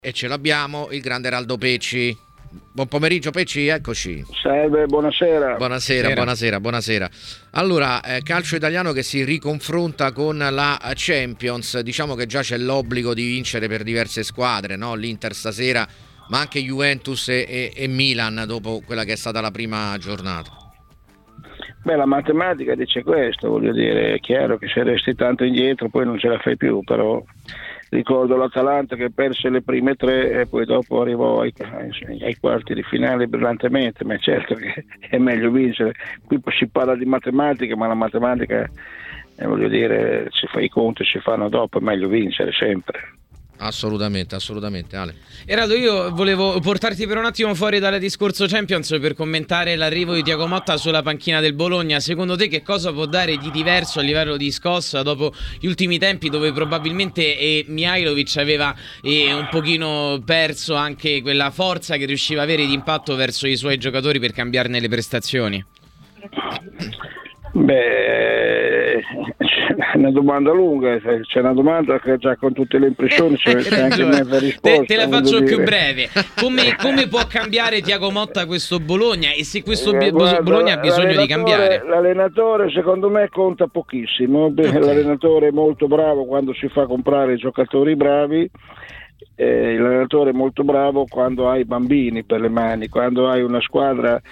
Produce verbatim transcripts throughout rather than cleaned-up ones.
E ce l'abbiamo, il grande Eraldo Pecci. Buon pomeriggio Pecci, eccoci. Salve, buonasera. Buonasera, Sera. buonasera, buonasera. Allora, eh, calcio italiano che si riconfronta con la Champions. Diciamo che già c'è l'obbligo di vincere per diverse squadre, no? L'Inter stasera, ma anche Juventus e, e, e Milan dopo quella che è stata la prima giornata. Beh, la matematica dice questo, voglio dire, è chiaro che se resti tanto indietro poi non ce la fai più, però ricordo l'Atalanta che perse le prime tre e poi dopo arrivò ai, ai, ai quarti di finale brillantemente, ma è certo che è meglio vincere. Qui si parla di matematica, ma la matematica, eh, voglio dire, si fa i conti, si fanno dopo, è meglio vincere sempre. Assolutamente, assolutamente, Ale. Eraldo, io volevo portarti per un attimo fuori dal discorso Champions per commentare l'arrivo di Thiago Motta sulla panchina del Bologna. Secondo te che cosa può dare di diverso a livello di scossa dopo gli ultimi tempi dove probabilmente eh, Mihajlovic aveva eh, un pochino perso anche quella forza che riusciva a avere di impatto verso i suoi giocatori per cambiarne le prestazioni? Beh, c'è una domanda lunga, c'è una domanda che già con tutte le impressioni c'è, c'è anche mezza risposta. Te, te la faccio più dire. breve. Come, come può cambiare Thiago Motta questo Bologna e se questo Eh, bi- guarda, Bologna ha bisogno di cambiare? L'allenatore secondo me conta pochissimo. Okay. L'allenatore è molto bravo quando si fa comprare i giocatori bravi. Eh, l'allenatore è molto bravo quando hai bambini per le mani, quando hai una squadra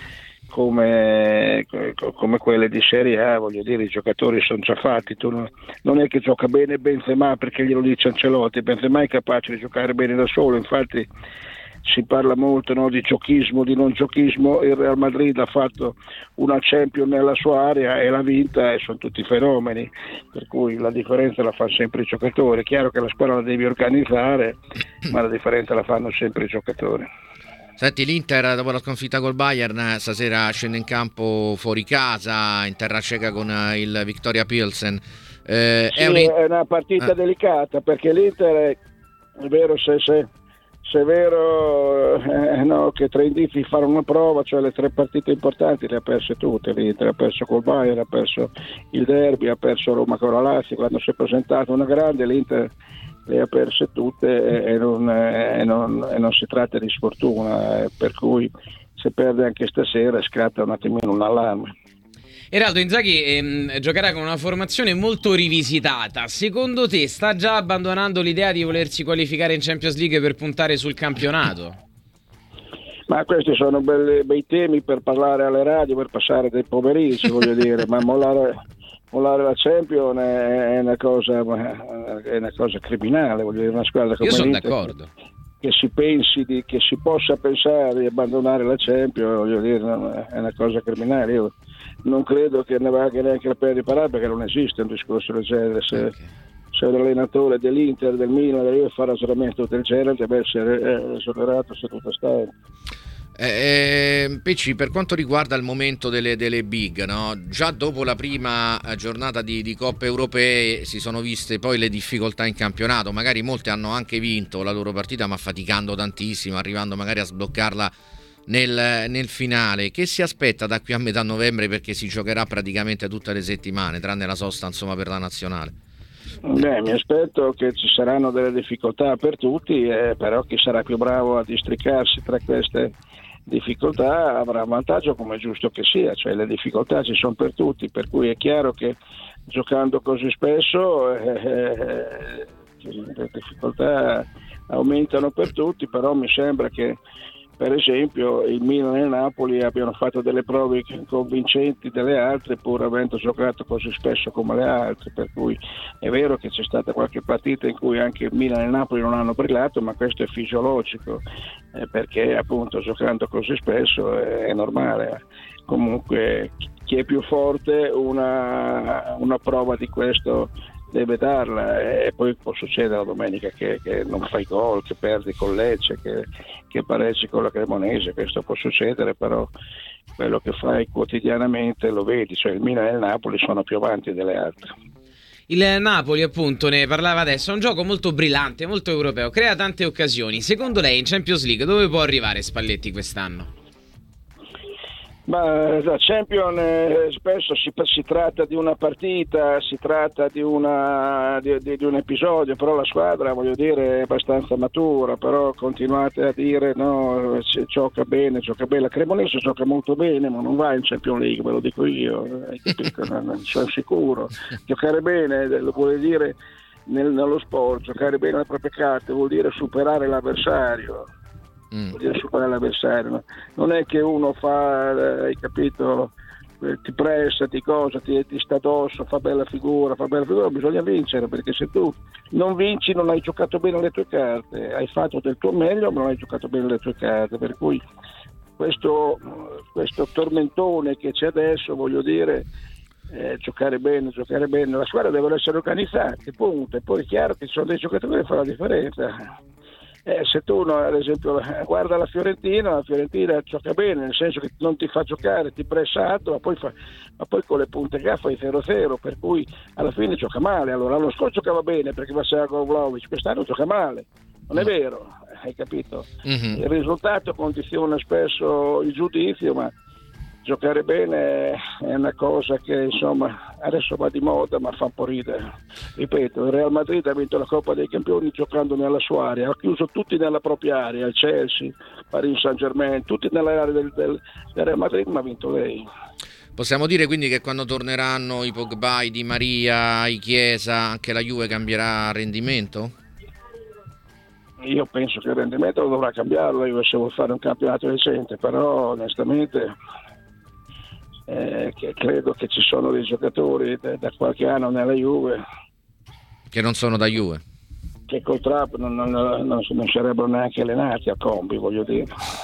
come, come quelle di Serie A, voglio dire, i giocatori sono già fatti. Tu non, non è che gioca bene Benzema perché glielo dice Ancelotti, Benzema è capace di giocare bene da solo, infatti si parla molto, no, di giochismo, di non giochismo. Il Real Madrid ha fatto una Champions nella sua area e l'ha vinta e sono tutti fenomeni, per cui la differenza la fanno sempre i giocatori. È chiaro che la squadra la devi organizzare, ma la differenza la fanno sempre i giocatori. Senti, l'Inter dopo la sconfitta col Bayern stasera scende in campo fuori casa in terra ceca con il Victoria Pilsen. Eh, sì, è, un... è una partita eh. delicata perché l'Inter è, è vero se, se, se è vero eh, no, che tre indizi fanno una prova, cioè le tre partite importanti le ha perse tutte. L'Inter ha perso col Bayern, ha perso il derby, ha perso Roma con la Lazio. Quando si è presentata una grande, l'Inter le ha perse tutte e non, e non, e non si tratta di sfortuna, per cui se perde anche stasera scatta un attimino un allarme. Eraldo, Inzaghi ehm, giocherà con una formazione molto rivisitata. Secondo te sta già abbandonando l'idea di volersi qualificare in Champions League per puntare sul campionato? Ma questi sono belli, bei temi per parlare alle radio, per passare dei pomeriggi, voglio dire, ma mollare... Mollare la Champions è una cosa è una cosa criminale, voglio dire, una squadra come Io sono l'Inter d'accordo. Che si pensi di, che si possa pensare di abbandonare la Champions, voglio dire, è una cosa criminale. Io non credo che ne valga neanche la pena di parlare perché non esiste un discorso del genere. Se, okay. se un allenatore dell'Inter, del Milan deve fare ragionamento del genere deve essere esonerato seduto stare. Eh, Pecci, per quanto riguarda il momento delle, delle big, no? Già dopo la prima giornata di, di Coppe Europee si sono viste poi le difficoltà in campionato. Magari molti hanno anche vinto la loro partita ma faticando tantissimo, arrivando magari a sbloccarla nel, nel finale. Che si aspetta da qui a metà novembre, perché si giocherà praticamente tutte le settimane tranne la sosta insomma per la nazionale? Beh, mi aspetto che ci saranno delle difficoltà per tutti, eh, però chi sarà più bravo a districarsi tra queste difficoltà avrà vantaggio, come è giusto che sia, cioè le difficoltà ci sono per tutti, per cui è chiaro che giocando così spesso eh, le difficoltà aumentano per tutti, però mi sembra che per esempio il Milan e il Napoli abbiano fatto delle prove convincenti delle altre pur avendo giocato così spesso come le altre, per cui è vero che c'è stata qualche partita in cui anche il Milan e il Napoli non hanno brillato, ma questo è fisiologico, eh, perché appunto giocando così spesso è, è normale. Comunque chi è più forte una, una prova di questo deve darla, e poi può succedere la domenica che, che non fai gol, che perdi con Lecce, che, che pareggi con la Cremonese, questo può succedere, però quello che fai quotidianamente lo vedi, cioè il Milan e il Napoli sono più avanti delle altre. Il Napoli, appunto, ne parlava adesso, è un gioco molto brillante, molto europeo, crea tante occasioni. Secondo lei in Champions League dove può arrivare Spalletti quest'anno? Ma la Champion eh, spesso si, si tratta di una partita, si tratta di, una, di, di, di un episodio, però la squadra, voglio dire, è abbastanza matura, però continuate a dire no, si gioca bene, gioca bene, la Cremonese gioca molto bene, ma non va in Champions League, ve lo dico io, hai capito? Non, non sono sicuro. Giocare bene lo vuol dire nel, nello sport, giocare bene le proprie carte vuol dire superare l'avversario. Mm. Vuol dire superare l'avversario, no? Non è che uno fa, hai capito, ti pressa, ti cosa, ti, ti sta addosso, fa bella figura, fa bella figura, bisogna vincere, perché se tu non vinci non hai giocato bene le tue carte, hai fatto del tuo meglio ma non hai giocato bene le tue carte, per cui questo, questo tormentone che c'è adesso, voglio dire, eh, giocare bene, giocare bene, la squadra deve essere organizzata, punto, e poi è chiaro che ci sono dei giocatori che fanno la differenza. Eh, se tu no, ad esempio guarda la Fiorentina, la Fiorentina gioca bene, nel senso che non ti fa giocare, ti pressa alto, ma poi, fa, ma poi con le punte G A fai zero zero, per cui alla fine gioca male. Allora l'anno scorso giocava bene perché faceva con Vlahovic, quest'anno gioca male, non è vero, hai capito? Mm-hmm. Il risultato condiziona spesso il giudizio, ma giocare bene è una cosa che insomma adesso va di moda, ma fa un po' ridere. Ripeto, il Real Madrid ha vinto la Coppa dei Campioni giocando nella sua area, ha chiuso tutti nella propria area, il Chelsea, Paris Saint-Germain, tutti nell'area del, del, del Real Madrid, ma ha vinto lei. Possiamo dire quindi che quando torneranno i Pogba, i Di Maria, i Chiesa, anche la Juve cambierà rendimento? Io penso che il rendimento lo dovrà cambiarlo, io se vuol fare un campionato decente, però onestamente Eh, che credo che ci sono dei giocatori da, da qualche anno nella Juve che non sono da Juve, che col trap non, non, non, non sarebbero neanche allenati a combi, voglio dire.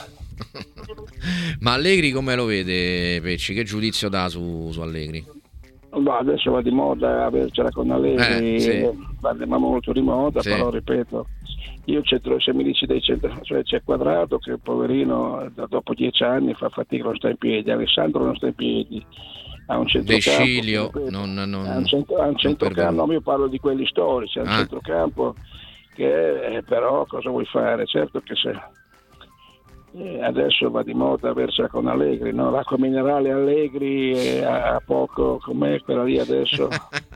Ma Allegri come lo vede, Pecci? Che giudizio dà su, su Allegri? Bah, adesso va di moda avercela con Allegri, eh, sì. va molto di moda, sì. Però ripeto, io centro, se mi dici dei centro, cioè c'è Quadrato che poverino dopo dieci anni fa fatica, non sta in piedi, Alessandro non sta in piedi, ha un centrocampo, Decilio, non, non, ha un, centro, ha un centrocampo, no, io parlo di quelli storici, ha un ah. centrocampo che eh, però cosa vuoi fare? Certo che se eh, adesso va di moda avercela con Allegri, no? L'acqua minerale Allegri eh, a poco, com'è quella lì adesso?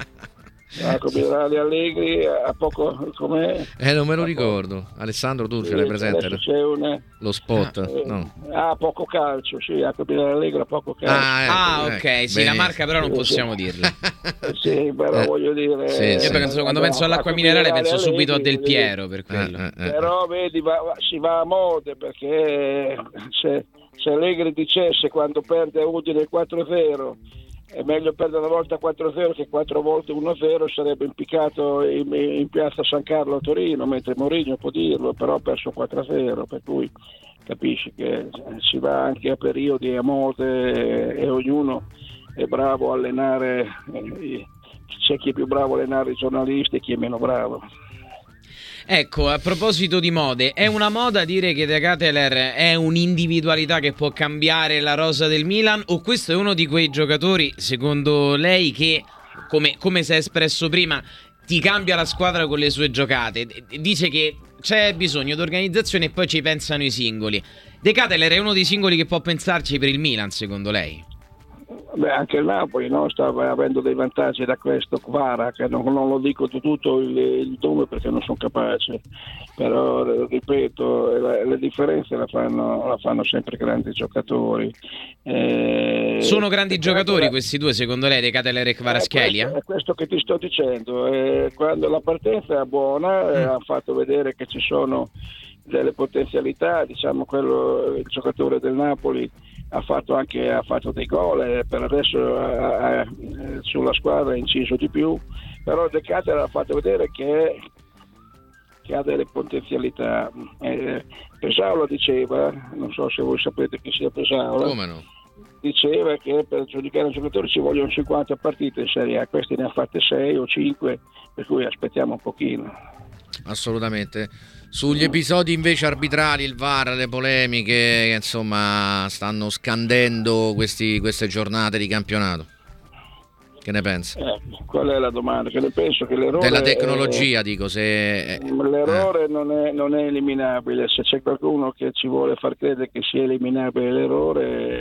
L'acqua minerale Allegri a poco com'è? Eh non me lo ricordo. Alessandro, tu ce l'hai presente? C'è una... Lo spot? Eh, no. Ah, poco calcio, sì, acqua minerale Allegri a poco calcio. Ah, ecco, ah ok, ecco, sì, bene. La marca però non possiamo sì. dirla. Sì, però eh. voglio dire... Sì, io sì. penso, quando penso all'acqua minerale penso Allegri, subito a Del Piero, per quello. Eh, eh, eh. Però vedi, va, va, si va a mode, perché se, se Allegri dicesse quando perde a Udine quattro zero è meglio perdere una volta quattro zero che quattro volte uno zero, sarebbe impiccato in, in piazza San Carlo a Torino, mentre Mourinho può dirlo, però ha perso quattro zero, per cui capisci che si va anche a periodi, a mode, e ognuno è bravo a allenare, c'è chi è più bravo a allenare i giornalisti e chi è meno bravo. Ecco, a proposito di mode, è una moda dire che De Ketelaere è un'individualità che può cambiare la rosa del Milan, o questo è uno di quei giocatori, secondo lei, che, come, come si è espresso prima, ti cambia la squadra con le sue giocate? Dice che c'è bisogno di organizzazione e poi ci pensano i singoli. De Ketelaere è uno dei singoli che può pensarci per il Milan, secondo lei? Beh, anche il Napoli, no? Sta avendo dei vantaggi da questo Kvara, che non, non lo dico tutto il, il nome perché non sono capace, però ripeto, le, le differenze la fanno, la fanno sempre grandi giocatori. Eh, sono grandi giocatori la... questi due, secondo lei, De Ketelaere e Kvaratskhelia? È, è questo che ti sto dicendo. Eh, quando la partenza è buona, mm. eh, ha fatto vedere che ci sono delle potenzialità, diciamo, quello, il giocatore del Napoli ha fatto anche ha fatto dei gol, eh, per adesso ha, ha, sulla squadra ha inciso di più, però De Ketelaere ha fatto vedere che, che ha delle potenzialità. eh, Pesaula diceva, non so se voi sapete chi sia Pesaula, come no? Diceva che per giudicare un giocatore ci vogliono cinquanta partite in Serie A, questi ne ha fatte sei o cinque, per cui aspettiamo un pochino. Assolutamente. Sugli episodi invece arbitrali, il V A R, le polemiche che insomma stanno scandendo questi, queste giornate di campionato, che ne pensa? Eh, qual è la domanda? Che ne penso che l'errore della tecnologia, è, dico se l'errore eh. non, è, non è eliminabile. Se c'è qualcuno che ci vuole far credere che sia eliminabile l'errore,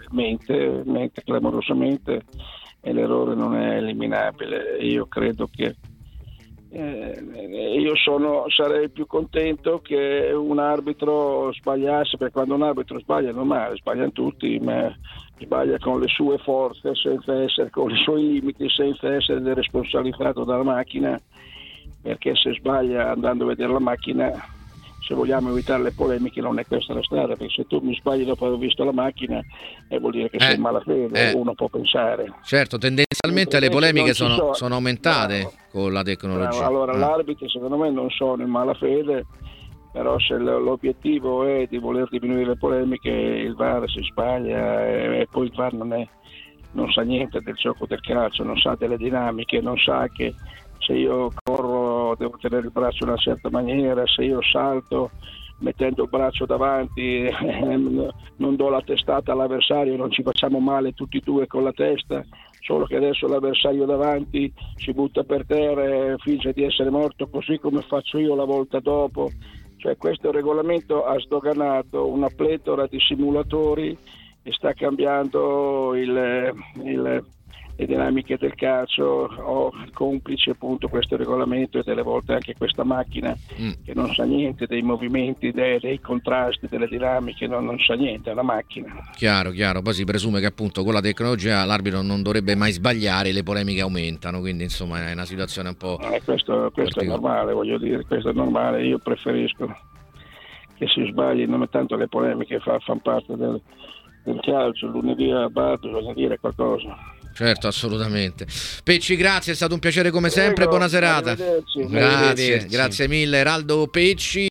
mente, mente clamorosamente e l'errore non è eliminabile. Io credo che eh, io sono, sarei più contento che un arbitro sbagliasse, perché quando un arbitro sbaglia è normale, sbagliano tutti, ma sbaglia con le sue forze, senza essere, con i suoi limiti, senza essere responsabilizzato dalla macchina, perché se sbaglia andando a vedere la macchina, se vogliamo evitare le polemiche, non è questa la strada, perché se tu mi sbagli dopo aver visto la macchina eh, vuol dire che eh, sei in malafede, eh. uno può pensare. Certo, tendenzialmente le polemiche sono, so. sono aumentate bravo. con la tecnologia. Bravo. Allora ah. l'arbitro secondo me non sono in malafede, però se l'obiettivo è di voler diminuire le polemiche, il V A R si sbaglia e, e poi il V A R non, è, non sa niente del gioco del calcio, non sa delle dinamiche, non sa che se io corro devo tenere il braccio in una certa maniera, se io salto mettendo il braccio davanti eh, non do la testata all'avversario, non ci facciamo male tutti e due con la testa, solo che adesso l'avversario davanti si butta per terra e finge di essere morto, così come faccio io la volta dopo. Cioè questo regolamento ha sdoganato una pletora di simulatori e sta cambiando il, il, le dinamiche del calcio. Ho complice appunto questo regolamento e delle volte anche questa macchina mm. che non sa niente dei movimenti, dei, dei contrasti, delle dinamiche, non, non sa niente, è una macchina. Chiaro, chiaro, poi si presume che appunto con la tecnologia l'arbitro non dovrebbe mai sbagliare, le polemiche aumentano, quindi insomma è una situazione un po'... Eh, questo questo è normale, voglio dire, questo è normale, io preferisco che si sbagli, non tanto le polemiche fa, fanno parte del, del calcio, lunedì a bar bisogna dire qualcosa. Certo, assolutamente. Pecci, grazie, è stato un piacere come sempre, Prego, buona serata. Arrivederci. Grazie, Arrivederci. grazie mille. Eraldo Pecci.